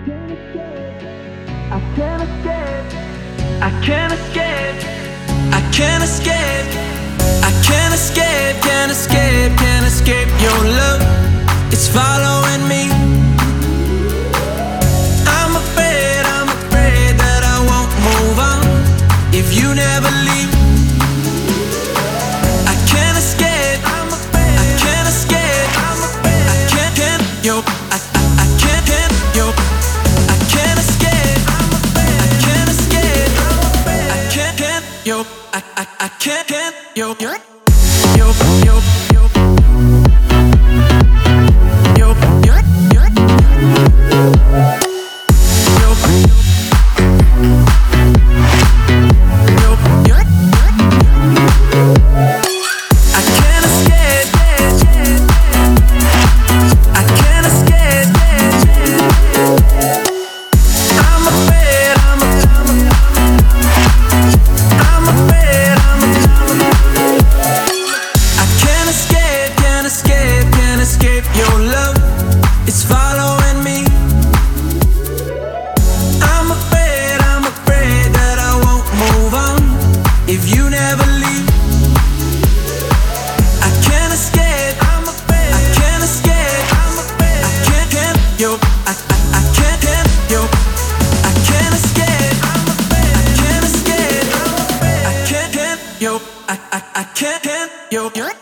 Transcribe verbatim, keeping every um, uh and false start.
I can't escape. I can't escape. I can't escape. I can't escape. Can't escape. Can't escape your love. It's following me. I'm afraid. I'm afraid that I won't move on if you never leave. I can't escape. I'm afraid. I can't escape. I'm afraid. I can't. Can't. Yo. I. I. I can't. Can't. Yo. I can't escape. I'm afraid. I can't escape. I'm afraid. I can't. Can't. Yo. I. I. I can't. Can't. Yo. Yo. Yo. Yo. Yo. Yo. Yo. Your love, it's following me. I'm afraid, I'm afraid that I won't move on if you never leave. I can't escape. I'm afraid. I can't escape. I'm afraid. I can't, can't, yo. I, I, I can't, can't, yo. I can't escape. I'm afraid. I can't escape. I'm afraid. I can't, can't, yo. I, I, I can't, can't, yo.